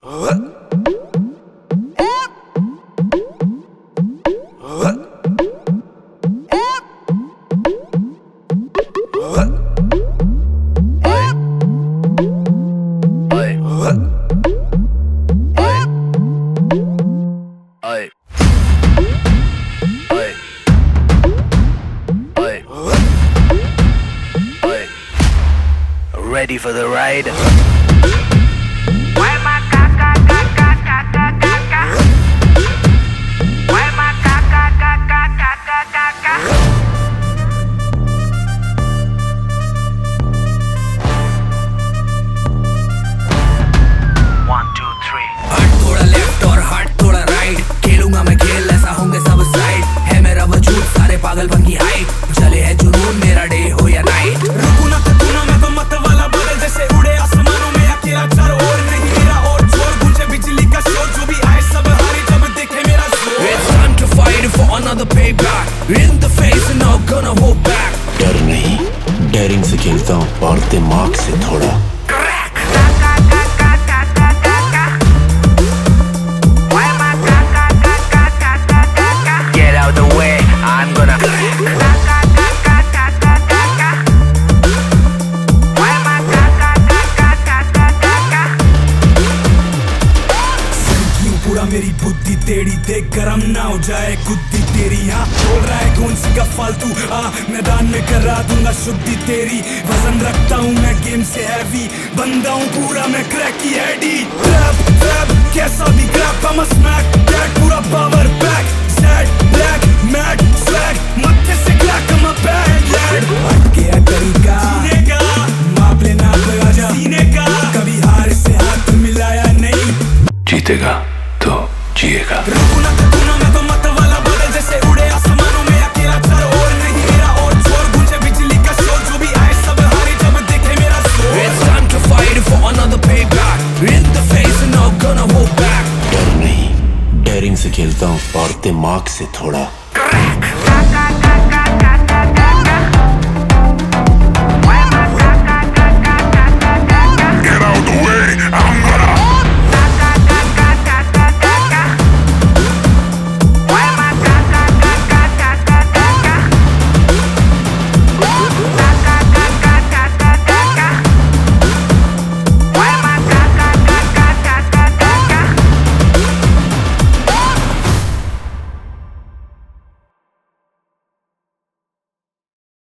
Ready for the ride? थोड़ा left और heart थोड़ा राइट, खेलूंगा मैं खेल ऐसा होंगे सब साइड। है मेरा वजूद सारे पागलपन की हाइट, चले है जुनून मेरा डे हो या नाइट। रुकू ना थकू ना मैं तो मत वाला बादल जैसे उड़े आसमानों में अकेला, चारों ओर नहीं मेरा और जोर, गूंजे बिजली का शोर, जो भी आए सब हारे जब देखे मेरा जोर। It's time to fight for another payback, in the face and not gonna hold back। डर नहीं, डेयरिंग से खेलता हूँ और दिमाग से थोड़ा। मेरी बुद्धि टेढ़ी देख गरम ना हो जाए गुद्दी तेरी। हाँ बोल रहा है कौन सी का फालतू, मैदान में करा दूंगा शुद्धि तेरी। वजन रखता हूँ मैं गेम से हैवी, बंदा हूँ पूरा मैं क्रैक की एडी। ट्रैप ट्रैप कैसा भी crap, I'm a smack that पूरा power pack. Sad black mad swag मत्थे से crack, I'm a bad lad। हट गया तरीका सीने का, माप लेना आजा सीने का। कभी हार से हाथ मिलाया नहीं, जीतेगा तो जिएगा। रुकू ना थकू ना मैं तो मत वाला बादल जैसे उड़े आसमानों में अकेला, चारों ओर नहीं मेरा और जोर, गूंजे बिजली का शोर, जो भी आए सब हारे जब देखे मेरा जोर। It's time to fight for another payback, in the face and not gonna hold back। डर नहीं, डेयरिंग से खेलता हूँ और दिमाग से थोड़ा।